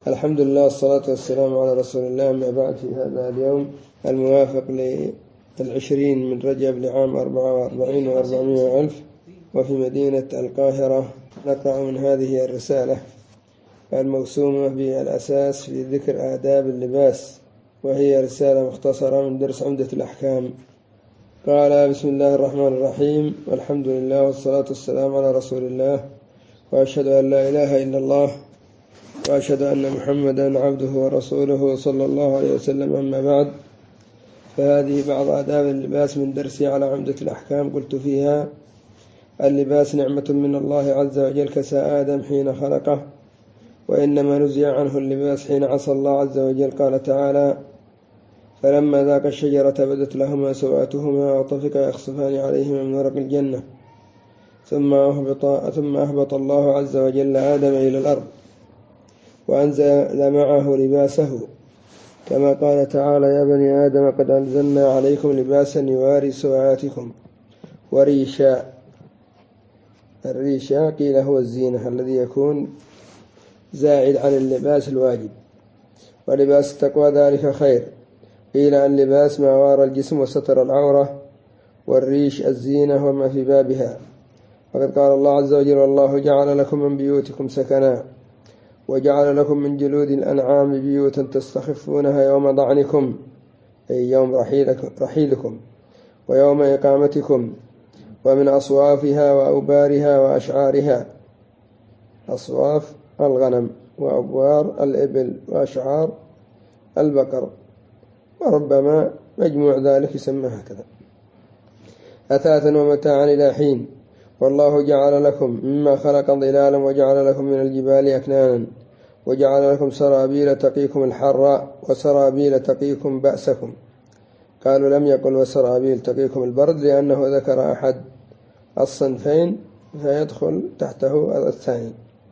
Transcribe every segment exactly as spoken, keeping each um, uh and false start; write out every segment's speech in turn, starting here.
الحمد لله والصلاة والسلام على رسول الله. أما بعد، في هذا اليوم الموافق للعشرين من رجب لعام أربعة وأربعين وأربعمائة ألف وفي مدينة القاهرة، نقرأ من هذه الرسالة الموسومة بالأساس في ذكر آداب اللباس، وهي رسالة مختصرة من درس عمدة الأحكام. قال: بسم الله الرحمن الرحيم، والحمد لله والصلاة والسلام على رسول الله، وأشهد أن لا إله إلا الله، وأشهد أن محمدا عبده ورسوله صلى الله عليه وسلم. أما بعد، فهذه بعض آداب اللباس من درسي على عمدة الأحكام. قلت فيها: اللباس نعمة من الله عز وجل، كسى آدم حين خلقه، وإنما نزع عنه اللباس حين عصى الله عز وجل. قال تعالى: فلما ذاق الشجرة بدت لهما سوآتهما وطفقا يخصفان عليهما من ورق الجنة، ثم أهبط, ثم أهبط الله عز وجل آدم إلى الأرض وأنزل معه لباسه، كما قال تعالى: يا بني آدم قد أنزلنا عليكم لباسا يواري سوآتكم وريشا. الريشا قيل هو الزينة الذي يكون زائد عن اللباس الواجب، ولباس التقوى ذلك خير. قيل اللباس ما وارى الجسم وستر العورة، والريش الزينة وما في بابها. وقد قال الله عز وجل: والله جعل لكم من بيوتكم سكنا، وجعل لكم من جلود الأنعام بيوتا تستخفونها يوم ضعنكم، أي يوم رحيلكم ويوم إقامتكم، ومن أصوافها وأوبارها وأشعارها. أصواف الغنم، وأبوار الإبل، وأشعار البقر، وربما مجموع ذلك يسمى هكذا. أثاثا ومتاعا إلى حين. والله جعل لكم مما خلق ظلالا، وجعل لكم من الجبال أكنانا، وجعل لكم سرابيل تقيكم الحر وسرابيل تقيكم بأسكم. قالوا لم يقل وسرابيل تقيكم البرد، لأنه ذكر أحد الصنفين فيدخل تحته الثاني.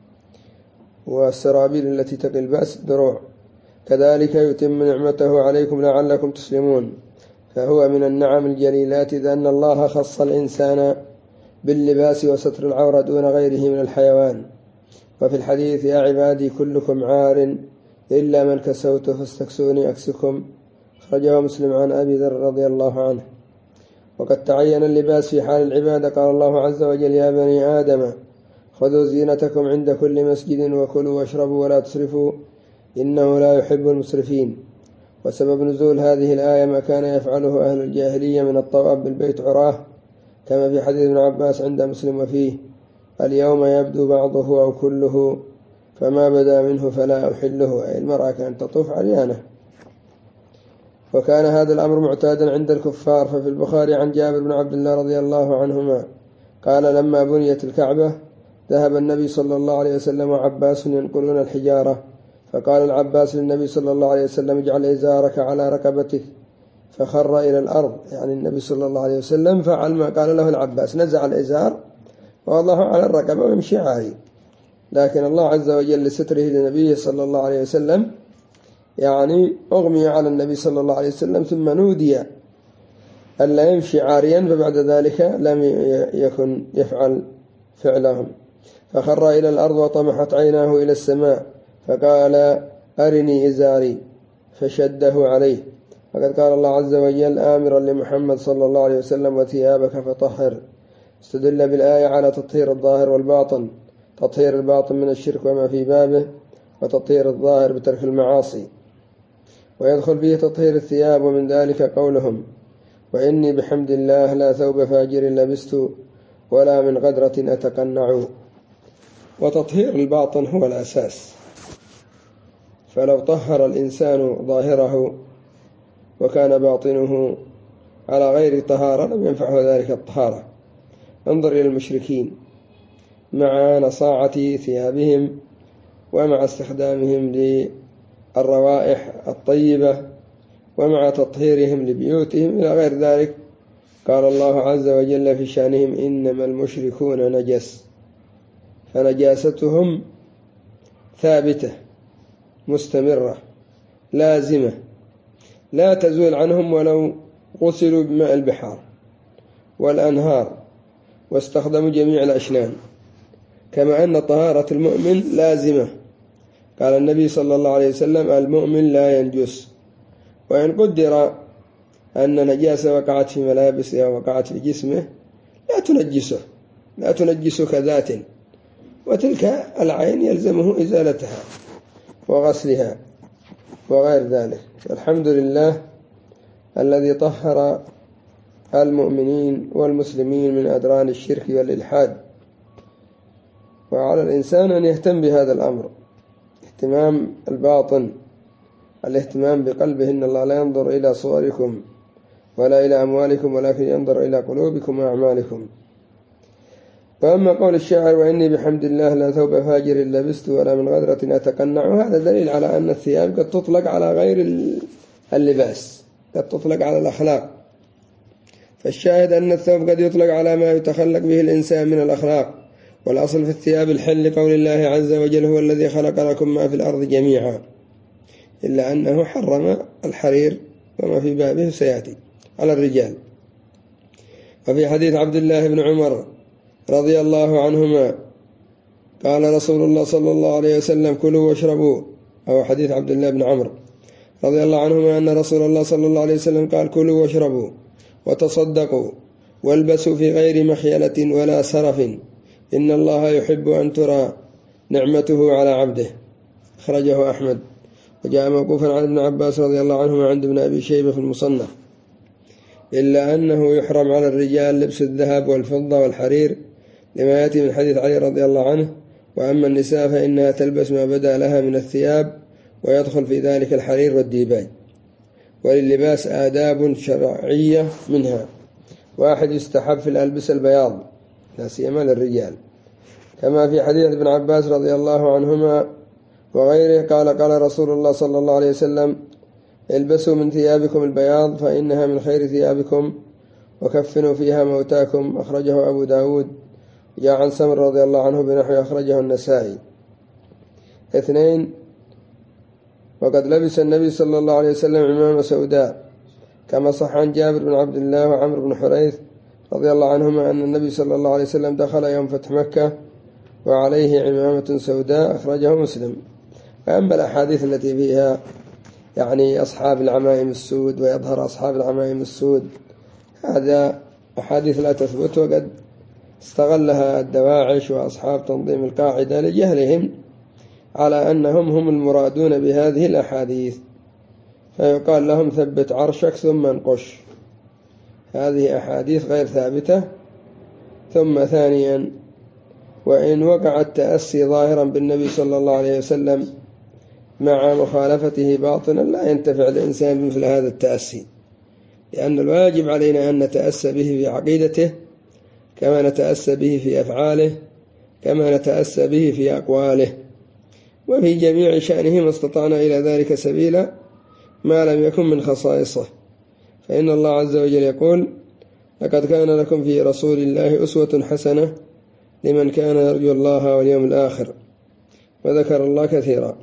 والسرابيل التي تقي البأس دروع. كذلك يتم نعمته عليكم لعلكم تسلمون. فهو من النعم الجليلات، إذ أن الله خص الإنسان باللباس وستر العورة دون غيره من الحيوان. وفي الحديث: يا عبادي كلكم عار إلا من كسوته فاستكسوني أكسكم. خرجه مسلم عن أبي ذر رضي الله عنه. وقد تعين اللباس في حال العبادة. قال الله عز وجل: يا بني آدم خذوا زينتكم عند كل مسجد، وكلوا واشربوا ولا تسرفوا إنه لا يحب المسرفين. وسبب نزول هذه الآية ما كان يفعله أهل الجاهلية من الطواف بالبيت عراه، كما في حديث ابن عباس عند مسلم وفيه: اليوم يبدو بعضه أو كله، فما بدا منه فلا أحله. أي المرأة كانت تطوف عريانة. وكان هذا الأمر معتادا عند الكفار. ففي البخاري عن جابر بن عبد الله رضي الله عنهما قال: لما بنيت الكعبة ذهب النبي صلى الله عليه وسلم وعباس ينقلون الحجارة، فقال العباس للنبي صلى الله عليه وسلم: اجعل إزارك على ركبتك، فخر إلى الأرض. يعني النبي صلى الله عليه وسلم فعل ما قال له العباس، نزع الإزار ووضعه على الركبة ويمشي عاري. لكن الله عز وجل لستره لنبيه صلى الله عليه وسلم يعني أغمي على النبي صلى الله عليه وسلم، ثم نودي ألا يمشي عاريا، فبعد ذلك لم يكن يفعل فعلهم. فخر إلى الأرض وطمحت عيناه إلى السماء، فقال: أرني إزاري، فشده عليه. وقد قال الله عز وجل آمرا لمحمد صلى الله عليه وسلم: وثيابك فطهر. استدل بالآية على تطهير الظاهر والباطن، تطهير الباطن من الشرك وما في بابه، وتطهير الظاهر بترك المعاصي. ويدخل فيه تطهير الثياب، ومن ذلك قولهم: وإني بحمد الله لا ثوب فاجر لبست، ولا من غدرة أتقنع. وتطهير الباطن هو الأساس، فلو طهر الإنسان ظاهره وكان باطنه على غير طهارة لم ينفعه ذلك الطهارة. انظر إلى المشركين مع نصاعة ثيابهم ومع استخدامهم للروائح الطيبة ومع تطهيرهم لبيوتهم إلى غير ذلك. قال الله عز وجل في شأنهم: إنما المشركون نجس. فنجاستهم ثابتة مستمرة لازمة لا تزول عنهم ولو غسلوا بماء البحار والأنهار واستخدموا جميع الأشنان. كما أن طهارة المؤمن لازمة. قال النبي صلى الله عليه وسلم المؤمن لا ينجس. وإن قدر أن نجاسة وقعت في ملابسه أو وقعت في جسمه لا تنجسه لا تنجس كذات، وتلك العين يلزمه إزالتها وغسلها وغير ذلك. الحمد لله الذي طهر المؤمنين والمسلمين من أدران الشرك والإلحاد. وعلى الإنسان أن يهتم بهذا الأمر اهتمام الباطن، الاهتمام بقلبه. إن الله لا ينظر إلى صوركم ولا إلى أموالكم ولكن ينظر إلى قلوبكم وأعمالكم. وأما قول الشاعر وإني بحمد الله لا ثوب فاجر لبست ولا من غدرة أتقنع، هذا دليل على أن الثياب قد تطلق على غير اللباس، قد تطلق على الأخلاق. فالشاهد أن الثوب قد يطلق على ما يتخلق به الإنسان من الأخلاق، والأصل في الثياب الحل لقول الله عز وجل هو الذي خلق لكم ما في الأرض جميعا، إلا أنه حرم الحرير وما في بابه سيأتي على الرجال. وفي حديث عبد الله بن عمر رضي الله عنهما قال رسول الله صلى الله عليه وسلم كلوا واشربوا، أو حديث عبد الله بن عمر رضي الله عنهما أن رسول الله صلى الله عليه وسلم قال كلوا واشربوا وتصدقوا والبسوا في غير مخيلة ولا سرف إن الله يحب أن ترى نعمته على عبده. أخرجه أحمد. وجاء موقوفا عن ابن عباس رضي الله عنهما عند ابن أبي شيبة في المصنف إلا أنه يحرم على الرجال لبس الذهب والفضة والحرير لما يأتي من حديث علي رضي الله عنه، وأما النساء فإنها تلبس ما بدا لها من الثياب ويدخل في ذلك الحرير والديباج. وللباس آداب شرعية منها: واحد يستحب في الألبسة البياض لا سيما للرجال، كما في حديث ابن عباس رضي الله عنهما وغيره قال قال رسول الله صلى الله عليه وسلم البسوا من ثيابكم البياض فإنها من خير ثيابكم وكفنوا فيها موتاكم. أخرجه أبو داود. جاء عن سمر رضي الله عنه بنحو أخرجه النسائي. اثنين، وقد لبس النبي صلى الله عليه وسلم عمامة سوداء كما صح عن جابر بن عبد الله وعمر بن حريث رضي الله عنهما أن النبي صلى الله عليه وسلم دخل يوم فتح مكة وعليه عمامة سوداء. أخرجه مسلم. فأما الأحاديث التي فيها يعني أصحاب العمائم السود ويظهر أصحاب العمائم السود، هذا أحاديث لا تثبت، وقد استغلها الدواعش وأصحاب تنظيم القاعدة لجهلهم على أنهم هم المرادون بهذه الأحاديث، فيقال لهم ثبت عرشك ثم انقش. هذه أحاديث غير ثابتة. ثم ثانيا، وإن وقع التأسي ظاهرا بالنبي صلى الله عليه وسلم مع مخالفته باطنا لا ينتفع الإنسان بمثل هذا التأسي، لأن الواجب علينا أن نتأسى به في عقيدته كما نتأسى به في أفعاله كما نتأسى به في أقواله، وفي جميع شأنه ما استطعنا إلى ذلك سبيلا ما لم يكن من خصائصه. فإن الله عز وجل يقول لقد كان لكم في رسول الله أسوة حسنة لمن كان يرجو الله واليوم الآخر، وذكر الله كثيرا.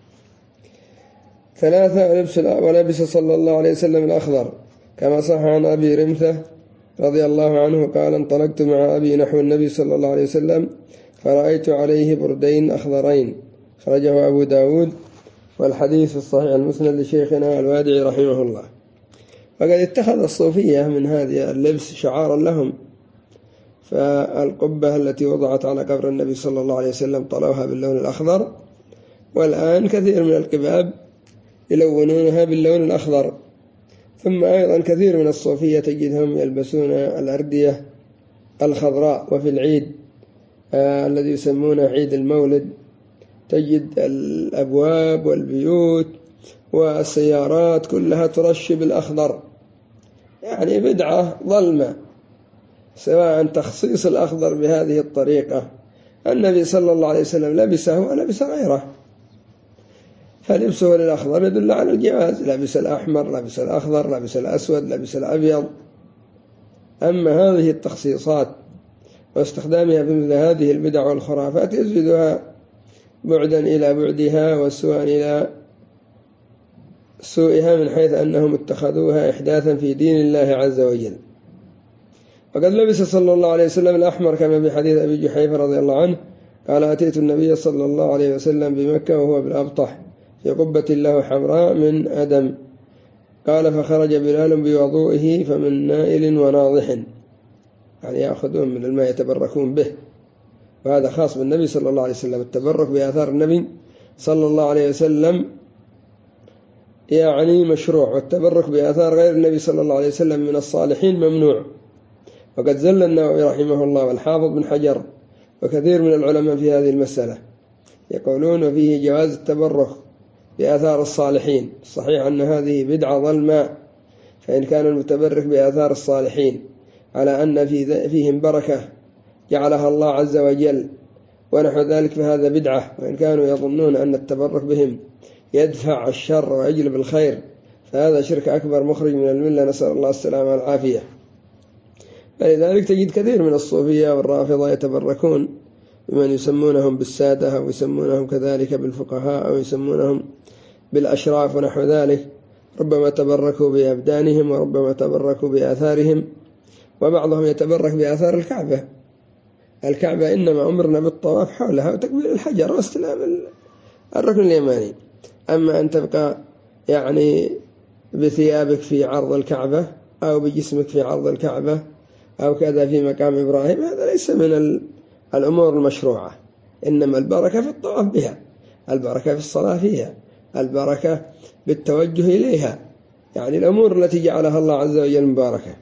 ثلاثة، لبس ولبس صلى الله عليه وسلم الأخضر كما صح عن أبي رمثة رضي الله عنه قال انطلقت مع أبي نحو النبي صلى الله عليه وسلم فرأيت عليه بردين أخضرين. خرجه أبو داود. والحديث الصحيح المسند لشيخنا الوادعي رحمه الله. فقد اتخذ الصوفية من هذه اللبس شعارا لهم، فالقبة التي وضعت على قبر النبي صلى الله عليه وسلم طلوها باللون الأخضر، والآن كثير من القباب يلونونها باللون الأخضر. ثم أيضا كثير من الصوفية تجدهم يلبسون الأردية الخضراء. وفي العيد آه الذي يسمونه عيد المولد تجد الأبواب والبيوت والسيارات كلها ترش بالأخضر، يعني بدعة ظلمة. سواء تخصيص الأخضر بهذه الطريقة، النبي صلى الله عليه وسلم لبسه ولبس غيره، فلبسه للأخضر يدل على الجواز. لبس الأحمر، لبس الأخضر، لبس الأسود، لبس الأبيض. أما هذه التخصيصات واستخدامها في مثل هذه البدع والخرافات يزيدها بعدا إلى بعدها وسوءا إلى سوءها، من حيث أنهم اتخذوها إحداثا في دين الله عز وجل. وقد لبس صلى الله عليه وسلم الأحمر كما في حديث أبي جحيفة رضي الله عنه قال أتيت النبي صلى الله عليه وسلم بمكة وهو بالأبطح في قبة له حمراء من أدم. قال فخرج بلال بوضوئه فمن نائل وناضح، يعني يأخذون من الماء يتبركون به، وهذا خاص بالنبي صلى الله عليه وسلم. التبرك بآثار النبي صلى الله عليه وسلم يعني مشروع، والتبرك بآثار غير النبي صلى الله عليه وسلم من الصالحين ممنوع. وقد زل النووي رحمه الله والحافظ بن حجر وكثير من العلماء في هذه المسألة، يقولون وفيه جواز التبرك بآثار الصالحين. صحيح أن هذه بدعة ظلماء، فإن كان المتبرك بآثار الصالحين على أن في فيهم بركة جعلها الله عز وجل ونحو ذلك فهذا بدعة. وإن كانوا يظنون أن التبرك بهم يدفع الشر ويجلب الخير فهذا شرك أكبر مخرج من الملة، نسأل الله السلامة والعافية. فلذلك تجد كثير من الصوفية والرافضة يتبركون بمن يسمونهم بالسادة أو يسمونهم كذلك بالفقهاء أو يسمونهم بالأشراف ونحو ذلك. ربما تبركوا بأبدانهم وربما تبركوا بآثارهم، وبعضهم يتبرك بآثار الكعبة. الكعبة إنما أمرنا بالطواف حولها وتكبير الحجر واستلام الركن اليماني. أما أن تبقى يعني بثيابك في عرض الكعبة أو بجسمك في عرض الكعبة أو كذا في مقام إبراهيم، هذا ليس من الأمور المشروعة. إنما البركة في الطواف بها، البركة في الصلاة فيها، البركة بالتوجه إليها، يعني الأمور التي جعلها الله عز وجل مباركة.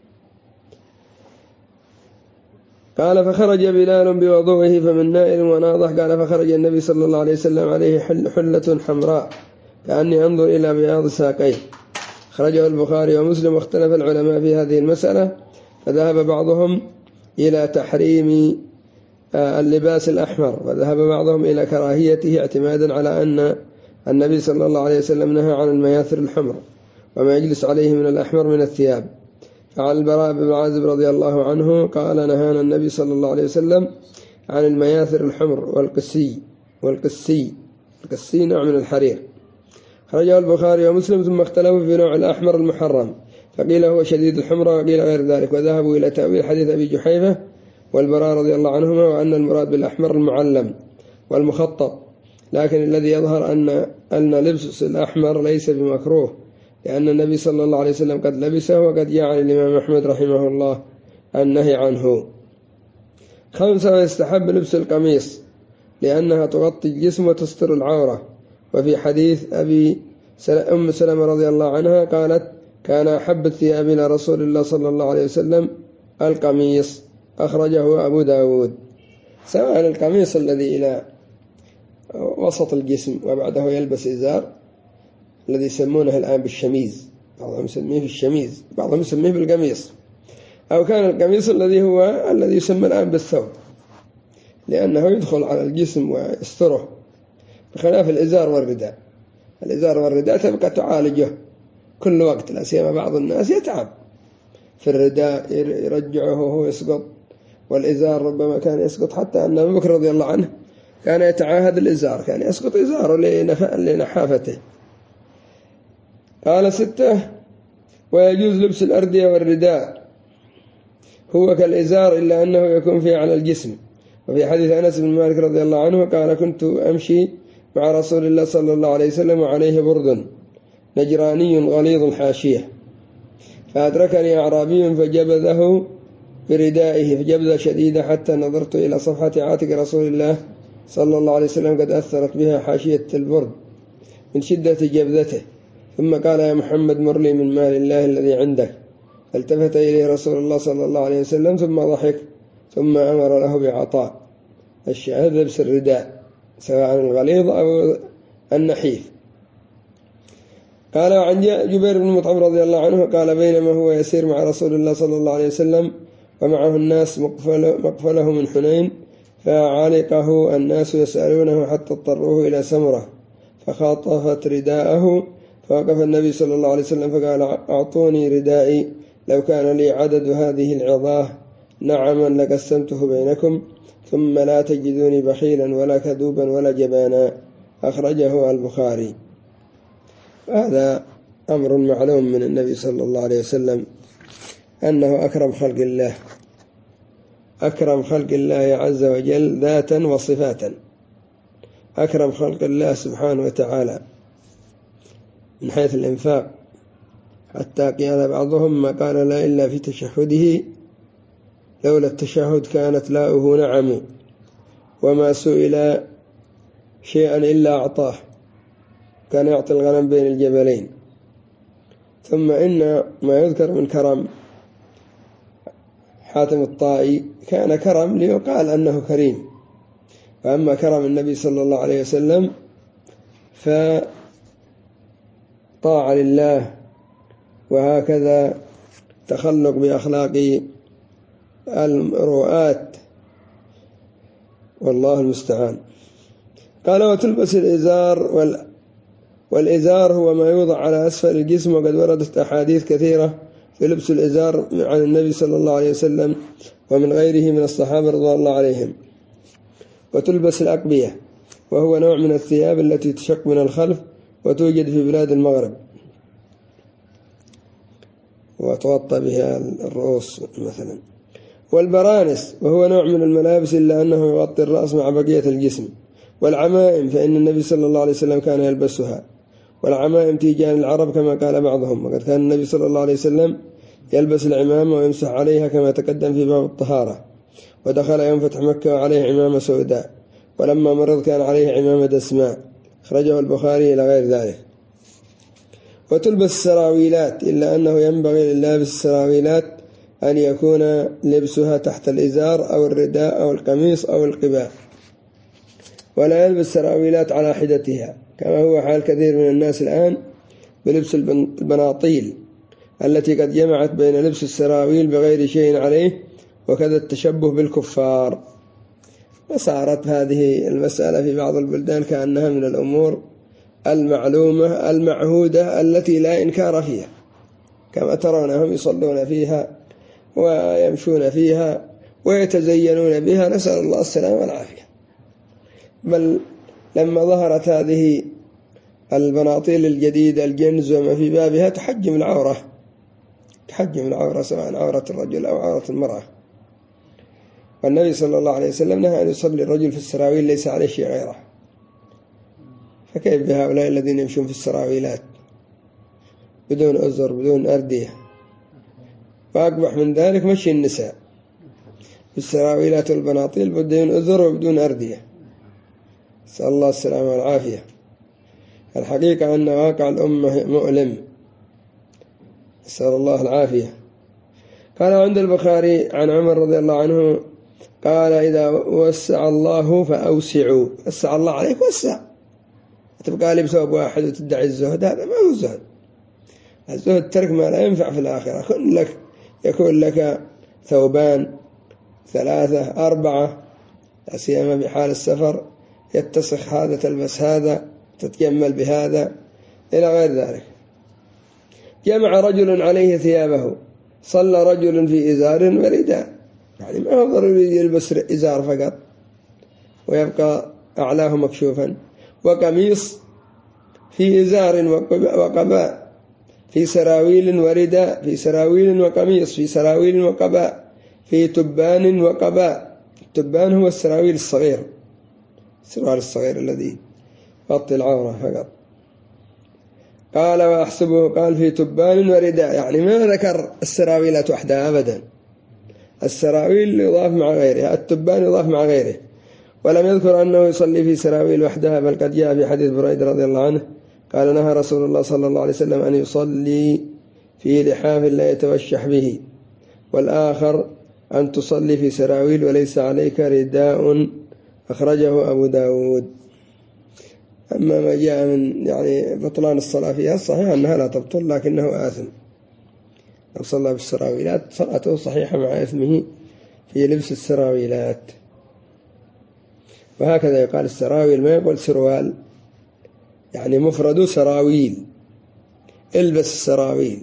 قال فخرج بلال بوضوئه فمن نائل وناضح. قال فخرج النبي صلى الله عليه وسلم عليه حلة حمراء كأني أنظر إلى بياض ساقيه. خرجه البخاري ومسلم، واختلف العلماء في هذه المسألة، فذهب بعضهم إلى تحريم اللباس الأحمر، وذهب بعضهم إلى كراهيته اعتمادا على أن النبي صلى الله عليه وسلم نهى عن المياثر الحمر وما يجلس عليه من الأحمر من الثياب. فعن البراء بن عازب رضي الله عنه قال نهانا النبي صلى الله عليه وسلم عن المياثر الحمر والقسي والقسي القسي نوع من الحرير. خرجه البخاري ومسلم، ثم اختلفوا في نوع الأحمر المحرم، فقيل هو شديد الحمرة وقيل غير ذلك، وذهبوا إلى تأويل حديث أبي جحيفة والبراء رضي الله عنهما وأن المراد بالأحمر المعلم والمخطط. لكن الذي يظهر أن أن لبس الأحمر ليس بمكروه، لأن النبي صلى الله عليه وسلم قد لبسه، وقد جاء عن الإمام أحمد رحمه الله النهي عنه. خمسة، يستحب لبس القميص لأنها تغطي الجسم وتستر العورة. وفي حديث أبي أم سلمة رضي الله عنها قالت كان أحب الثياب إلى رسول الله صلى الله عليه وسلم القميص، أخرجه أبو داود. سواء القميص الذي إلى وسط الجسم وبعده يلبس إزار الذي يسمونه الآن بالشميز، بعضهم يسميه بالشميز بعضهم يسميه بالقميص، أو كان القميص الذي هو الذي يسمى الآن بالثوب، لأنه يدخل على الجسم ويستره، بخلاف الإزار والرداء. الإزار والرداء تبقى تعالجه كل وقت، لا سيما بعض الناس يتعب في الرداء يرجعه وهو يسقط، والإزار ربما كان يسقط، حتى أن أبو بكر رضي الله عنه كان يتعاهد الإزار، كان يسقط إزاره لنحافته. قال ستة، ويجوز لبس الأردية والرداء، هو كالإزار إلا أنه يكون فيه على الجسم. وفي حديث أنس بن مالك رضي الله عنه قال كنت أمشي مع رسول الله صلى الله عليه وسلم وعليه برد نجراني غليظ الحاشية، فأدركني أعرابي فجبذه بردائه فجبذة شديدة حتى نظرت إلى صفحة عاتق رسول الله صلى الله عليه وسلم قد أثرت بها حاشية البرد من شدة جبذته، ثم قال يا محمد مر لي من مال الله الذي عندك، فالتفت إليه رسول الله صلى الله عليه وسلم ثم ضحك، ثم أمر له بعطاء. الشاهد لبس الرداء سواء الغليظ أو النحيف. قال عن جبير بن مطعم رضي الله عنه قال بينما هو يسير مع رسول الله صلى الله عليه وسلم ومعه الناس مقفل مقفله من حنين، فعلقه الناس يسألونه حتى اضطروه إلى سمرة، فخاطفت رداءه، فوقف النبي صلى الله عليه وسلم فقال أعطوني ردائي لو كان لي عدد هذه العظاه نعما لقسمته بينكم، ثم لا تجدوني بخيلا ولا كذوبا ولا جبانا. أخرجه البخاري. هذا أمر معلوم من النبي صلى الله عليه وسلم أنه أكرم خلق الله، أكرم خلق الله عز وجل ذاتا وصفاتا، أكرم خلق الله سبحانه وتعالى من حيث الإنفاق، حتى قال بعضهم ما قال لا إلا في تشهده، لولا التشهد كانت لاؤه نعم، وما سئل شيئا إلا أعطاه، كان يعطي الغنم بين الجبلين. ثم إن ما يذكر من كرم حاتم الطائي كان كرم ليقال أنه كريم، وأما كرم النبي صلى الله عليه وسلم فطاع لله، وهكذا تخلق بأخلاق المروءات، والله المستعان. قال وتلبس الإزار وال... والإزار هو ما يوضع على أسفل الجسم، وقد وردت أحاديث كثيرة في لبس الإزار عن النبي صلى الله عليه وسلم ومن غيره من الصحابة رضي الله عليهم. وتلبس الأقبية، وهو نوع من الثياب التي تشق من الخلف وتوجد في بلاد المغرب وتغطى بها الرؤوس مثلا. والبرانس، وهو نوع من الملابس إلا أنه يغطي الرأس مع بقية الجسم. والعمائم، فإن النبي صلى الله عليه وسلم كان يلبسها، والعمائم تيجان العرب كما قال بعضهم، وقد كان النبي صلى الله عليه وسلم يلبس العمامة ويمسح عليها كما تقدم في باب الطهارة. ودخل يوم فتح مكة وعليه عمامة سوداء، ولما مرض كان عليه عمامة دسماء، أخرجه البخاري إلى غير ذلك. وتلبس السراويلات، إلا أنه ينبغي للابس السراويلات أن يكون لبسها تحت الإزار أو الرداء أو القميص أو القباء، ولا يلبس السراويلات على حدتها، كما هو حال كثير من الناس الآن بلبس البناطيل التي قد جمعت بين لبس السراويل بغير شيء عليه وكذا التشبه بالكفار. وصارت هذه المسألة في بعض البلدان كأنها من الأمور المعلومة المعهودة التي لا إنكار فيها، كما ترونهم يصلون فيها ويمشون فيها ويتزينون بها، نسأل الله السلامة والعافية. بل لما ظهرت هذه البناطيل الجديدة الجنز وما في بابها تحجم العورة، تحجم العورة سواء عورة الرجل أو عورة المرأة. والنبي صلى الله عليه وسلم نهى أن يصلي الرجل في السراويل ليس عليه شيء غيره، فكيف بهؤلاء الذين يمشون في السراويلات بدون أزر بدون أردية؟ وأقبح من ذلك مشي النساء في السراويلات والبناطيل بدون أزر وبدون أردية، نسأل الله السلامة والعافية. الحقيقة أن واقع الأمة مؤلم، نسأل الله العافية. قال عند البخاري عن عمر رضي الله عنه قال إذا وسع الله فأوسعوا، وسع الله عليك وسع، تبقى لي بثوب واحد وتدعي الزهد، هذا ما هو الزهد. الزهد ترك ما لا ينفع في الآخرة. كن لك يكون لك ثوبان ثلاثة أربعة، لا سيما بحال السفر، يتسخ هذا تلبس هذا تتجمل بهذا إلى غير ذلك. جمع رجل عليه ثيابه، صلى رجل في إزار ورداء، يعني ما هو ضروري يلبس إزار فقط ويبقى أعلاه مكشوفا، وقميص في إزار وقباء، في سراويل ورداء، في سراويل وقميص، في سراويل وقباء، في تبان وقباء. التبان هو السراويل الصغير، السراويل الصغير الذي يغطي العورة فقط. قال وأحسبه قال في تبان ورداء، يعني ما ذكر السراويلات وحدها أبدا، السراويل يضاف مع غيرها، التبان يضاف مع غيره. ولم يذكر أنه يصلي في سراويل وحدها، بل قد جاء في حديث بريدة رضي الله عنه قال نهى رسول الله صلى الله عليه وسلم أن يصلي في لحاف لا يتوشح به، والآخر أن تصلي في سراويل وليس عليك رداء، أخرجه أبو داود. أما ما جاء من يعني بطلان الصلاة فيها، الصحيح أنها لا تبطل لكنه آثم، لو صلى بالسراويلات صلاته صحيحة مع إثمه في لبس السراويلات. وهكذا يقال السراويل، ما يقول سروال، يعني مفرد سراويل، البس السراويل.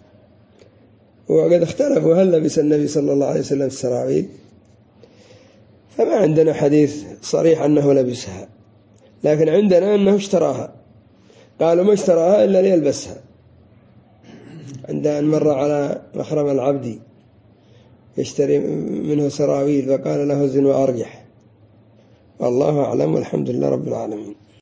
وقد اختلفوا هل لبس النبي صلى الله عليه وسلم السراويل، فما عندنا حديث صريح أنه لبسها، لكن عندنا أنه اشتراها. قالوا ما اشتراها إلا ليلبسها، عند أن مر على مخرم العبدي يشتري منه سراويل فقال له زن وأرجح. والله أعلم والحمد لله رب العالمين.